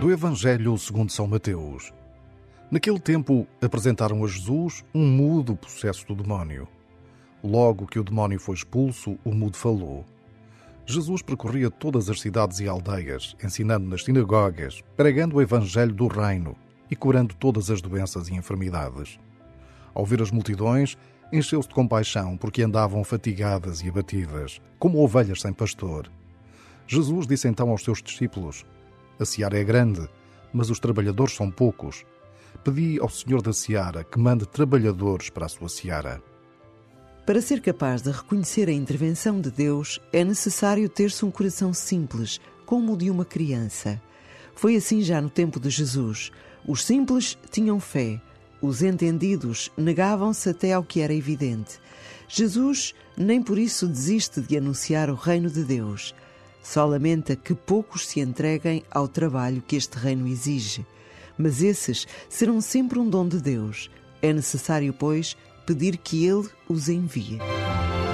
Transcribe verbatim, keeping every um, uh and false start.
Do Evangelho segundo São Mateus. Naquele tempo apresentaram a Jesus um mudo possesso do demónio. Logo que o demónio foi expulso, o mudo falou. Jesus percorria todas as cidades e aldeias, ensinando nas sinagogas, pregando o Evangelho do Reino e curando todas as doenças e enfermidades. Ao ver as multidões, encheu-se de compaixão porque andavam fatigadas e abatidas, como ovelhas sem pastor. Jesus disse então aos seus discípulos: A seara é grande, mas os trabalhadores são poucos. Pedi ao Senhor da seara que mande trabalhadores para a sua seara. Para ser capaz de reconhecer a intervenção de Deus, é necessário ter-se um coração simples, como o de uma criança. Foi assim já no tempo de Jesus. Os simples tinham fé, os entendidos negavam-se até ao que era evidente. Jesus nem por isso desiste de anunciar o reino de Deus. Só lamenta que poucos se entreguem ao trabalho que este reino exige. Mas esses serão sempre um dom de Deus. É necessário, pois, pedir que Ele os envie.